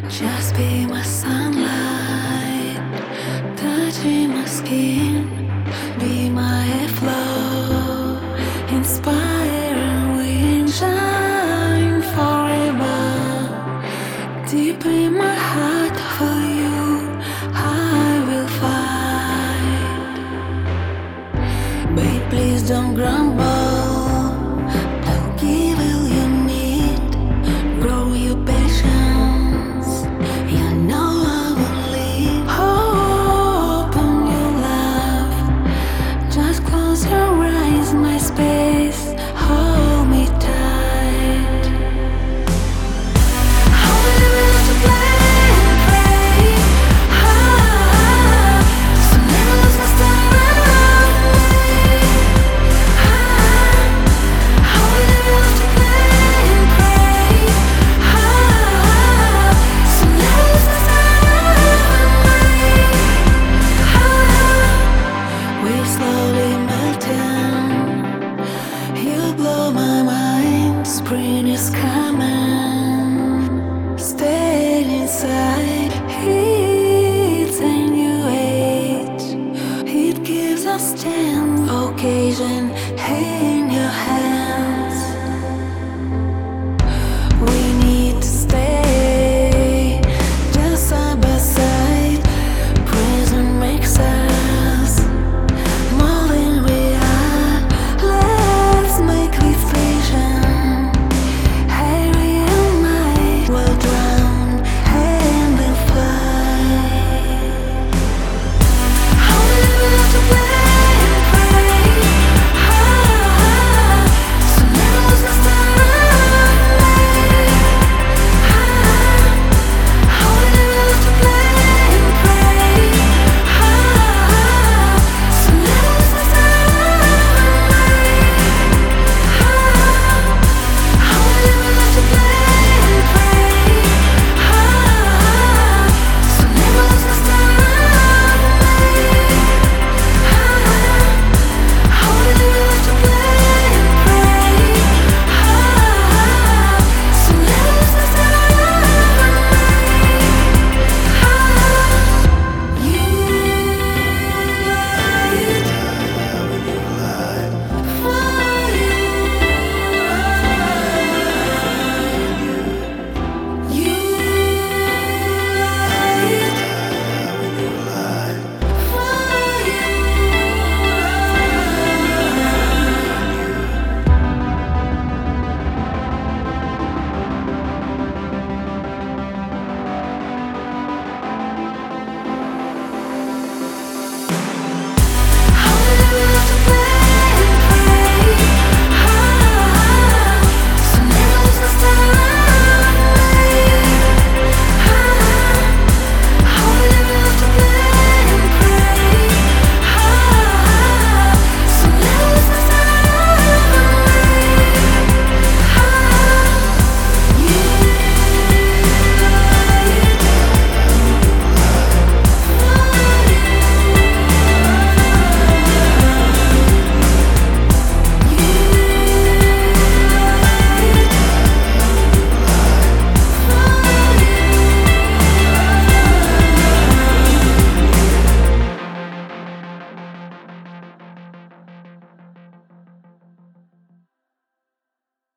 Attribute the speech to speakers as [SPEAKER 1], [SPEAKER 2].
[SPEAKER 1] Just be my sunlight, touching my skin. Be my flow, inspiring wind, shine forever. Deep in my heart for you, I will fight. Babe, please don't grumble. I'll give all you need. Grow your patience. You know I will leave. Open your love. Just close your eyes, my space. Hold me tight. How will you love to play and pray? So never lose my style of me. How will you love to play and pray? So never lose my style of me. We're slowly melting. You blow my mind. Spring is coming. Stay inside. It's a new age. It gives us strength. Occasion. Hey.